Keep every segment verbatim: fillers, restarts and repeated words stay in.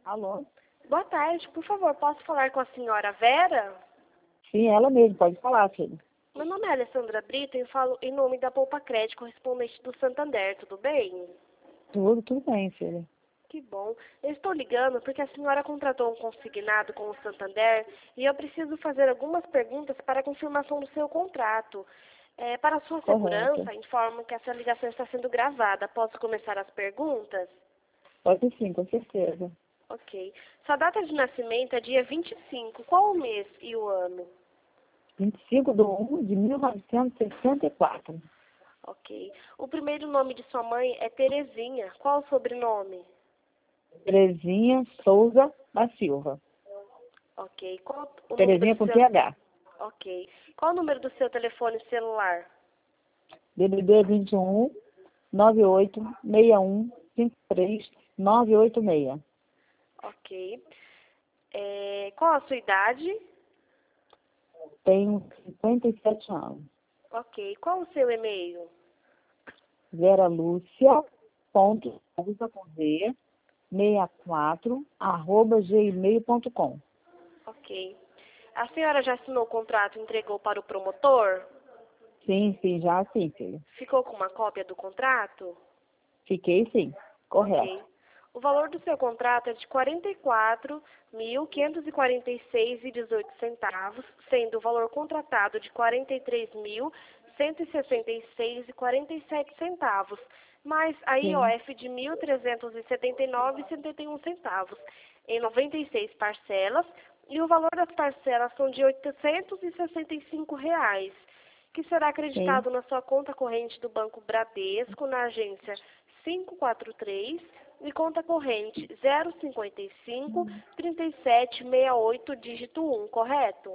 Alô? Boa tarde, por favor, posso falar com a senhora Vera? Sim, ela mesmo, pode falar, filho. Meu nome é Alessandra Brito e eu falo em nome da Poupa Crédito, correspondente do Santander, tudo bem? Tudo, tudo bem, filha. Que bom. Eu estou ligando porque a senhora contratou um consignado com o Santander e eu preciso fazer algumas perguntas para a confirmação do seu contrato. É, para sua Correto. segurança, informo que essa ligação está sendo gravada. Posso começar as perguntas? Pode sim, com certeza. Ok. Sua data de nascimento é dia vinte e cinco. Qual o mês e o ano? vinte e cinco de um de mil novecentos e sessenta e quatro. Ok. O primeiro nome de sua mãe é Terezinha. Qual o sobrenome? Terezinha Souza da Silva. Ok. Qual o número Terezinha do com seu... T H. Ok. Qual o número do seu telefone celular? D D D vinte e um, nove oito seis um, cinco três nove oito seis. Ok. É, qual a sua idade? Tenho cinquenta e sete anos. Ok. Qual o seu e-mail? Vera Lúcia, ponto, Souza com Z, sessenta e quatro, arroba gmail ponto com. Ok. A senhora já assinou o contrato e entregou para o promotor? Sim, sim, já sim, filha. Ficou com uma cópia do contrato? Fiquei sim, correto. Ok. O valor do seu contrato é de quarenta e quatro mil quinhentos e quarenta e seis reais e dezoito centavos, sendo o valor contratado de quarenta e três mil cento e sessenta e seis reais e quarenta e sete centavos, mais a Sim, I O F de mil trezentos e setenta e nove reais e setenta e um centavos, em noventa e seis parcelas, e o valor das parcelas são de oitocentos e sessenta e cinco reais, que será sim, acreditado na sua conta corrente do Banco Bradesco, na agência cinco quatro três e conta corrente zero cinquenta e cinco, trinta e sete, sessenta e oito, dígito um, correto?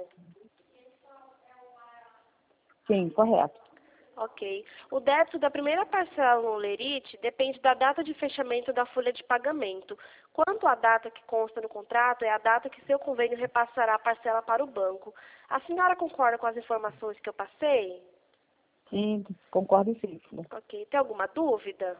sim, correto. Ok. O débito da primeira parcela no Lerite depende da data de fechamento da folha de pagamento. Quanto à data que consta no contrato, é a data que seu convênio repassará a parcela para o banco. A senhora concorda com as informações que eu passei? Sim, concordo sim, filha. Ok. Tem alguma dúvida?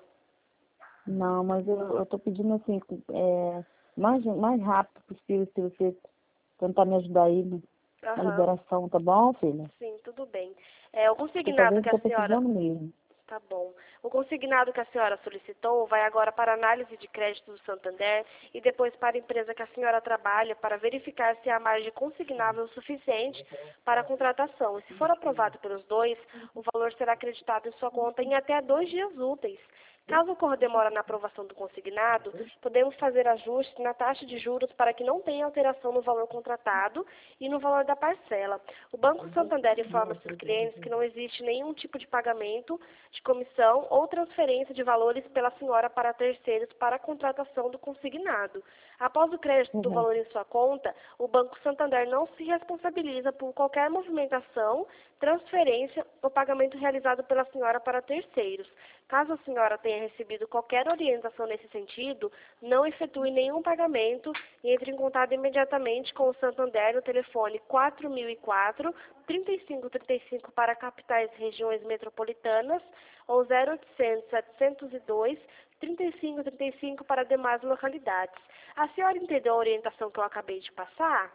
Não, mas eu, eu tô pedindo assim, é, mais, mais rápido possível, se você tentar me ajudar aí né, na Aham. liberação, tá bom, filha? Sim, tudo bem. É, o Tô fazendo consignado o que que a tô senhora... precisando mesmo. Tá bom. O consignado que a senhora solicitou vai agora para análise de crédito do Santander e depois para a empresa que a senhora trabalha para verificar se há margem consignável o suficiente para a contratação. E se for aprovado pelos dois, o valor será acreditado em sua conta em até dois dias úteis. Caso ocorra demora na aprovação do consignado, podemos fazer ajustes na taxa de juros para que não tenha alteração no valor contratado e no valor da parcela. O Banco Santander informa seus clientes que não existe nenhum tipo de pagamento de comissão ou transferência de valores pela senhora para terceiros para a contratação do consignado. Após o crédito do valor Correto. em sua conta, o Banco Santander não se responsabiliza por qualquer movimentação, transferência ou pagamento realizado pela senhora para terceiros. Caso a senhora tenha recebido qualquer orientação nesse sentido, não efetue nenhum pagamento e entre em contato imediatamente com o Santander no telefone quatro mil e quatro, trinta e cinco trinta e cinco para capitais e regiões metropolitanas ou zero oitocentos, setecentos e dois, trinta e cinco trinta e cinco para demais localidades. A senhora entendeu a orientação que eu acabei de passar?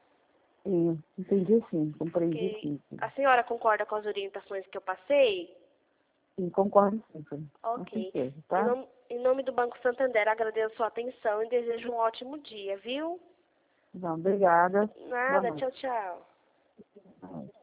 Sim, entendi sim, compreendi Ok. sim, filha. A senhora concorda com as orientações que eu passei? Sim, concordo sim, filha. Com Ok. certeza, Em tá? nome, em nome do Banco Santander, agradeço a sua atenção e desejo um ótimo dia, viu? Não, obrigada. Boa Nada, tchau, noite. tchau. Boa noite.